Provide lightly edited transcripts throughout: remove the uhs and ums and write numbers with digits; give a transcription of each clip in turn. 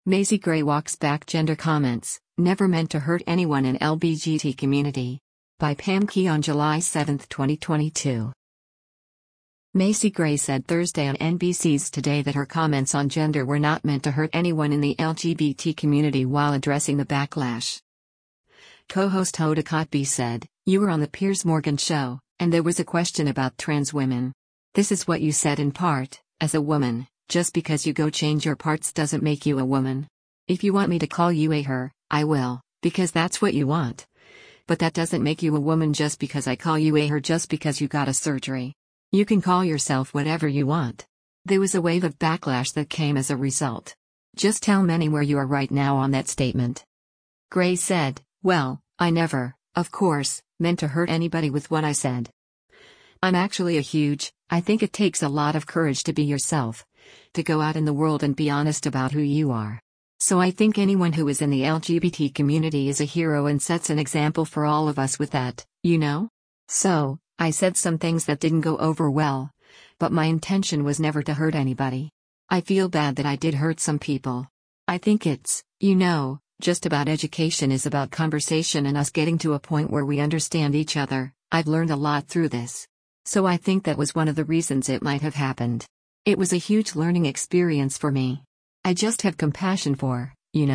Maisie Gray walks back gender comments, never meant to hurt anyone in LBGT community. By Pam Key on July 7, 2022. Maisie Gray said Thursday on NBC's Today that her comments on gender were not meant to hurt anyone in the LGBT community while addressing the backlash. Co-host Hoda Kotb said, "You were on the Piers Morgan show, and there was a question about trans women. This is what you said in part: as a woman, just because you go change your parts doesn't make you a woman. If you want me to call you a her, I will, because that's what you want. But that doesn't make you a woman just because I call you a her just because you got a surgery. You can call yourself whatever you want." There was a wave of backlash that came as a result. Just tell Manny where you are right now on that statement. Gray said, "Well, I never, of course, meant to hurt anybody with what I said. I'm actually I think it takes a lot of courage to be yourself, to go out in the world and be honest about who you are. So I think anyone who is in the LGBT community is a hero and sets an example for all of us with that, you know? So, I said some things that didn't go over well, but my intention was never to hurt anybody. I feel bad that I did hurt some people. I think it's, just about education is about conversation and us getting to a point where we understand each other. I've learned a lot through this. So I think that was one of the reasons it might have happened. It was a huge learning experience for me. I just have compassion for,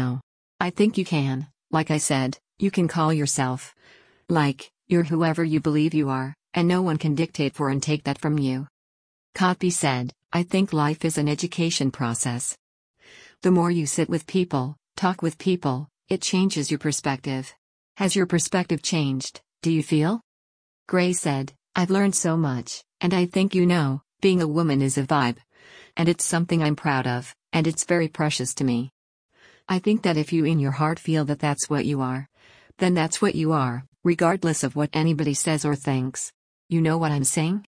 I think you can, like I said, you can call yourself. You're whoever you believe you are, and no one can dictate for and take that from you." Kotb said, "I think life is an education process. The more you sit with people, talk with people, it changes your perspective. Has your perspective changed, do you feel?" Gray said, "I've learned so much, and I think being a woman is a vibe. And it's something I'm proud of, and it's very precious to me. I think that if you in your heart feel that that's what you are, then that's what you are, regardless of what anybody says or thinks. You know what I'm saying?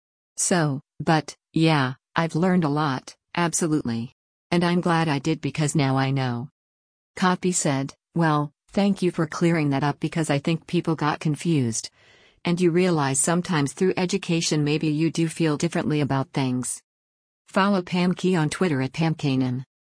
I've learned a lot, absolutely. And I'm glad I did because now I know." Kotb said, "Well, thank you for clearing that up because I think people got confused. And you realize sometimes through education maybe you do feel differently about things." Follow Pam Key on Twitter at PamKanan.